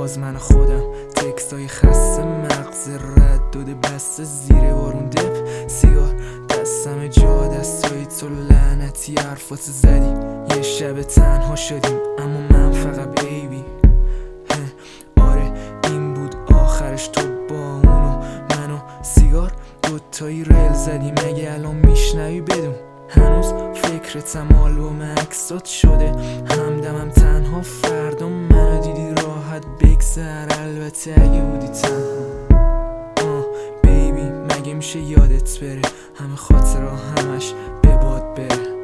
باز من خودم تکستای خسته مغز رد داده بسته زیر بارون دپ سیگار دستم جا دستای تو لعنتی حرفات زدی یه شب تنها شدیم اما من فقط بیبی آره این بود آخرش تو با اونو منو سیگار دوتایی ریل زدی مگه الان میشنوی بدون هنوز فکرتم آلبوم عکسات شده همدمم تنها فردا منو دیدی راحت بگذر البته اگه بودی تنها بیبی مگه میشه یادت بره همه خاطرها همش به باد بره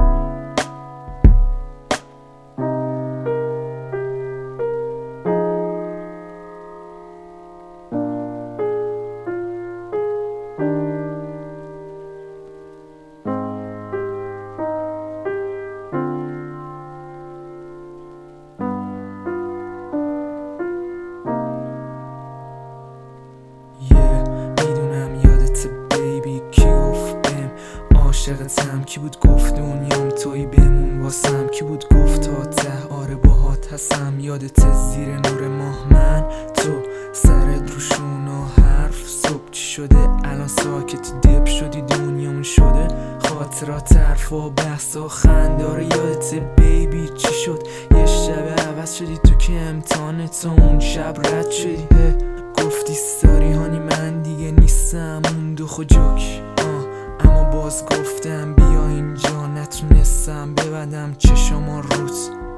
میدونم یادت بیبی کی گفت بهم عاشقتم کی بود گفت دنیام تویی بمون واسم کی بود گفت تا ته آره باهات هستم یادت زیر نور ماه من تو سرت روشون و حرف صبح چی شده الان ساکتی دپ شدی دنیامون شده خاطرات حرف و بحث و خنداره یادت بیبی چی شد یه شب عوض شدی تو که امتحانت اون شب رد شدی گفتی ساری هانی من دیگه نیستم اون دو خوجک اما باز گفتم بیا اینجا نتونستم ببندم چشما روت